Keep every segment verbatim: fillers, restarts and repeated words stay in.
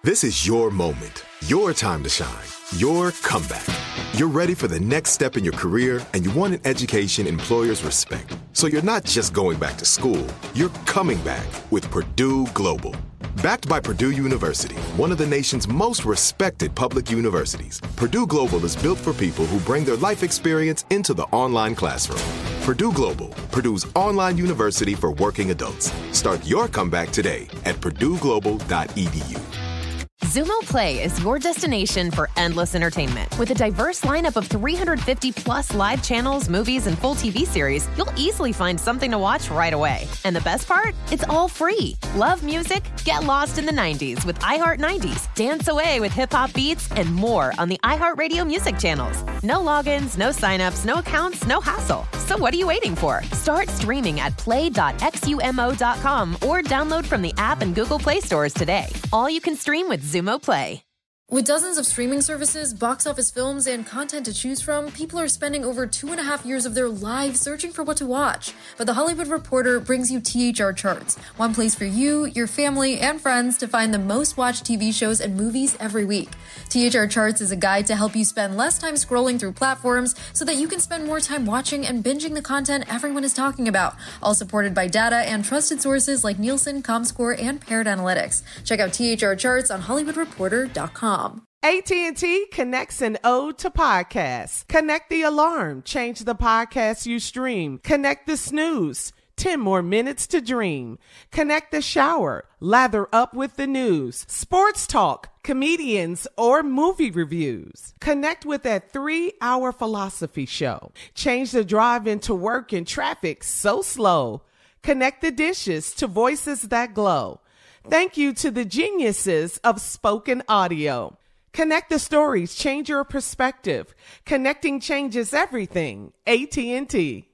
This is your moment, your time to shine, your comeback. You're ready for the next step in your career, and you want an education employers respect. So you're not just going back to school, you're coming back with Purdue Global. Backed by Purdue University, one of the nation's most respected public universities, Purdue Global is built for people who bring their life experience into the online classroom. Purdue Global, Purdue's online university for working adults. Start your comeback today at purdue global dot e d u. Xumo Play is your destination for endless entertainment. With a diverse lineup of three hundred fifty plus live channels, movies, and full T V series, you'll easily find something to watch right away. And the best part? It's all free. Love music? Get lost in the nineties with iHeart nineties, dance away with hip-hop beats, and more on the iHeartRadio music channels. No logins, no signups, no accounts, no hassle. So what are you waiting for? Start streaming at play dot xumo dot com or download from the app and Google Play stores today. All you can stream with Xumo Play. With dozens of streaming services, box office films, and content to choose from, people are spending over two and a half years of their lives searching for what to watch. But The Hollywood Reporter brings you T H R Charts, one place for you, your family, and friends to find the most watched T V shows and movies every week. T H R Charts is a guide to help you spend less time scrolling through platforms so that you can spend more time watching and binging the content everyone is talking about, all supported by data and trusted sources like Nielsen, Comscore, and Parrot Analytics. Check out T H R Charts on hollywood reporter dot com. A T and T connects an ode to podcasts. Connect the alarm. Change the podcast you stream. Connect the snooze. ten more minutes to dream. Connect the shower. Lather up with the news. Sports talk, comedians, or movie reviews. Connect with that three-hour philosophy show. Change the drive into work in traffic so slow. Connect the dishes to voices that glow. Thank you to the geniuses of spoken audio. Connect the stories, change your perspective. Connecting changes everything. A T and T.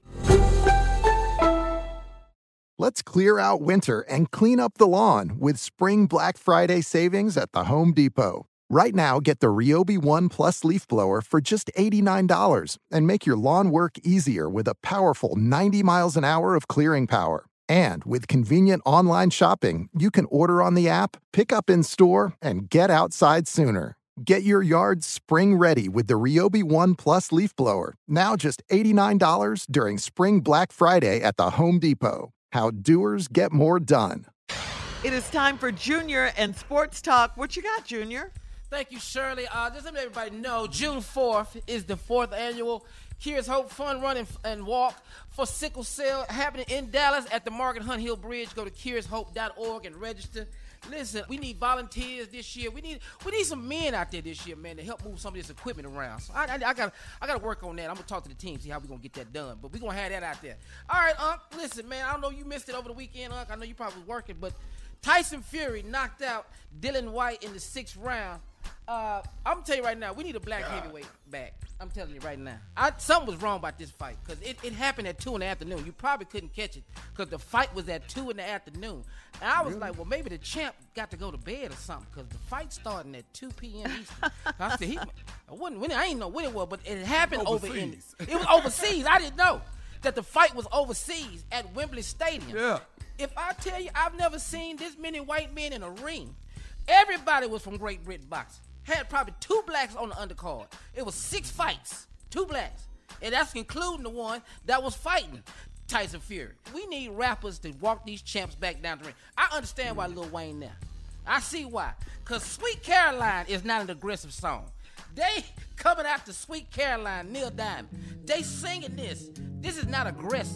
Let's clear out winter and clean up the lawn with Spring Black Friday savings at the Home Depot. Right now, get the Ryobi One Plus leaf blower for just eighty-nine dollars and make your lawn work easier with a powerful ninety miles an hour of clearing power. And with convenient online shopping, you can order on the app, pick up in store, and get outside sooner. Get your yard spring ready with the Ryobi One Plus leaf blower, now just eighty-nine dollars during Spring Black Friday at the Home Depot. How doers get more done. It is time for Junior and Sports Talk. What you got, Junior? Thank you, Shirley. Uh, just let everybody know, June fourth is the fourth annual Cures Hope Fun Run and, and Walk for Sickle Cell happening in Dallas at the Margaret Hunt Hill Bridge. Go to cures hope dot org and register. Listen, we need volunteers this year. We need we need some men out there this year, man, to help move some of this equipment around. So I, I, I got I got to work on that. I'm gonna talk to the team, see how we gonna get that done. But we gonna have that out there. All right, Unc. Listen, man. I don't know you missed it over the weekend, Unc. I know you probably was working, but Tyson Fury knocked out Dylan White in the sixth round. Uh, I'm gonna tell you right now, we need a black God. heavyweight back. I'm telling you right now. I, something was wrong about this fight because it, it happened at two in the afternoon. You probably couldn't catch it because the fight was at two in the afternoon. And I was really? like, well, maybe the champ got to go to bed or something because the fight starting at two p.m. Eastern. I said, he, I wasn't winning. I didn't know when it was, but it happened overseas. over in. It was overseas. I didn't know that the fight was overseas at Wembley Stadium. Yeah. If I tell you, I've never seen this many white men in a ring. Everybody was from Great Britain boxing. Had probably two blacks on the undercard. It was six fights, two blacks. And that's including the one that was fighting Tyson Fury. We need rappers to walk these champs back down the ring. I understand why Lil Wayne now. I see why. Because Sweet Caroline is not an aggressive song. They coming after Sweet Caroline, Neil Diamond. They singing this. This is not aggressive.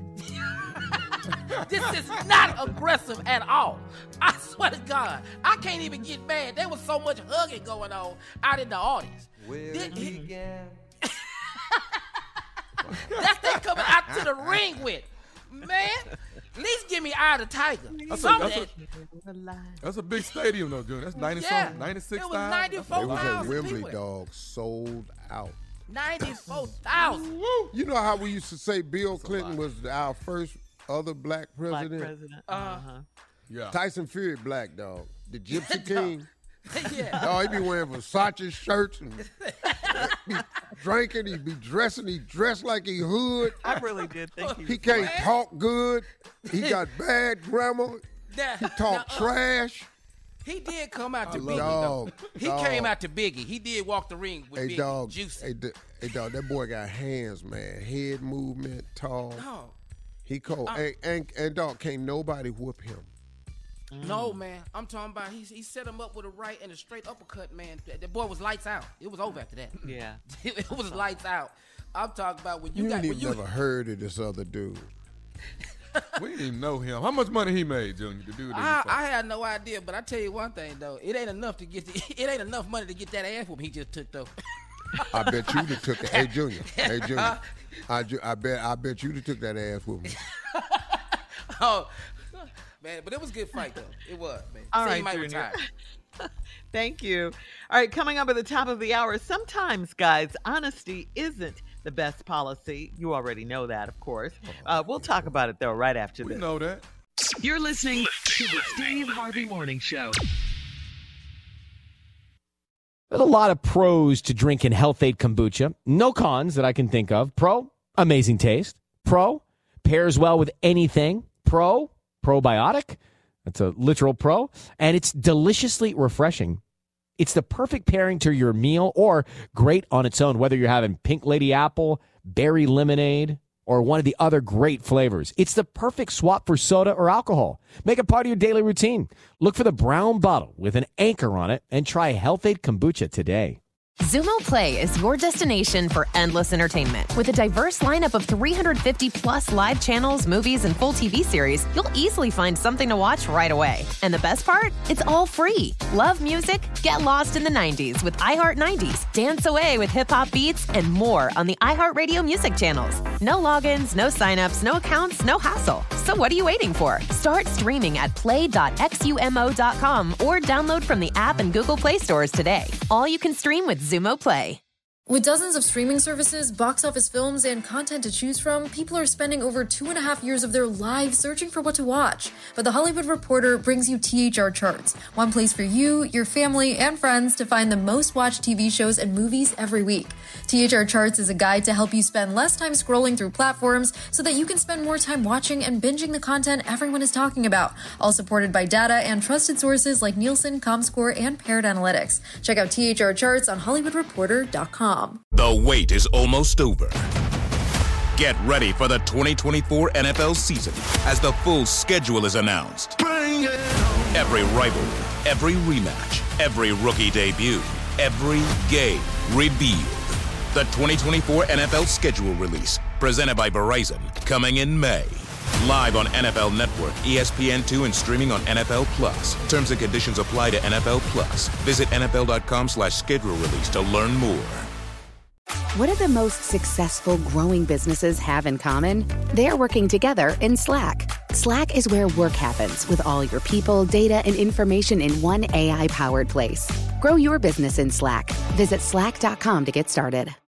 This is not aggressive at all. I swear to God, I can't even get mad. There was so much hugging going on out in the audience. This, that's they coming out to the ring with. Man, at least give me Eye of the Tiger. That's, a, that's, a, that's a big stadium, though, June. That's ninety yeah. something, ninety-six thousand. It was ninety-four thousand. It was a Wembley, dog, sold out. ninety-four thousand. You know how we used to say Bill that's Clinton was our first other black president? Black president. Uh-huh. Yeah. Tyson Fury, black dog. The Gypsy King. Yeah. Dog, he be wearing Versace shirts and be drinking. He be dressing. He dressed like he hood. I really did think he He can't black. talk good. He got bad grammar. Now, He talk now, trash. He did come out to I Biggie, dog, though. He dog. came out to Biggie. He did walk the ring with Hey, Biggie. dog. Juicy. Hey, d- hey, dog. That boy got hands, man. Head movement, tall. No. He cold. Uh, and, and, and, dog, can't nobody whoop him. No, man. I'm talking about he, he set him up with a right and a straight uppercut, man. The, the boy was lights out. It was over after that. Yeah. it, it was lights out. I'm talking about when you, You, got ain't when even you never heard of this other dude. We didn't even know him. How much money he made, Junior, to do this? I, I had no idea, but I tell you one thing though, it ain't enough to get the, it ain't enough money to get that ass whoop he just took though. I bet you that took it. Hey, Junior. Hey, Junior. I, ju- I bet I bet you that took that ass whooping. Oh, man, but it was a good fight though. It was, man. All Say right, he might Junior. retire. Thank you. All right, coming up at the top of the hour, sometimes, guys, honesty isn't the best policy. You already know that, of course. Uh, we'll talk about it, though, right after We this. know that. You're listening to the Steve Harvey Morning Show. There's a lot of pros to drinking Health-Ade kombucha. No cons that I can think of. Pro, amazing taste. Pro, pairs well with anything. Pro, probiotic. That's a literal pro. And it's deliciously refreshing. It's the perfect pairing to your meal or great on its own, whether you're having Pink Lady Apple, berry lemonade, or one of the other great flavors. It's the perfect swap for soda or alcohol. Make it part of your daily routine. Look for the brown bottle with an anchor on it and try Health-Ade kombucha today. Zumo Play is your destination for endless entertainment. With a diverse lineup of three hundred fifty plus live channels, movies, and full T V series, you'll easily find something to watch right away. And the best part? It's all free. Love music? Get lost in the nineties with iHeart nineties. Dance away with hip-hop beats and more on the iHeartRadio music channels. No logins, no signups, no accounts, no hassle. So what are you waiting for? Start streaming at play dot xumo dot com or download from the app and Google Play stores today. All you can stream with Zumo Play. With dozens of streaming services, box office films, and content to choose from, people are spending over two and a half years of their lives searching for what to watch. But The Hollywood Reporter brings you T H R Charts, one place for you, your family, and friends to find the most watched T V shows and movies every week. T H R Charts is a guide to help you spend less time scrolling through platforms so that you can spend more time watching and binging the content everyone is talking about, all supported by data and trusted sources like Nielsen, ComScore, and Parrot Analytics. Check out T H R Charts on hollywood reporter dot com. The wait is almost over. Get ready for the twenty twenty-four N F L season as the full schedule is announced. Bring it on. Every rivalry, every rematch, every rookie debut, every game revealed. The twenty twenty-four N F L schedule release, presented by Verizon, coming in May. Live on N F L Network, E S P N two, and streaming on N F L Plus. Terms and conditions apply to N F L Plus. Visit N F L dot com slash schedule release to learn more. What do the most successful growing businesses have in common? They're working together in Slack. Slack is where work happens with all your people, data, and information in one A I-powered place. Grow your business in Slack. Visit slack dot com to get started.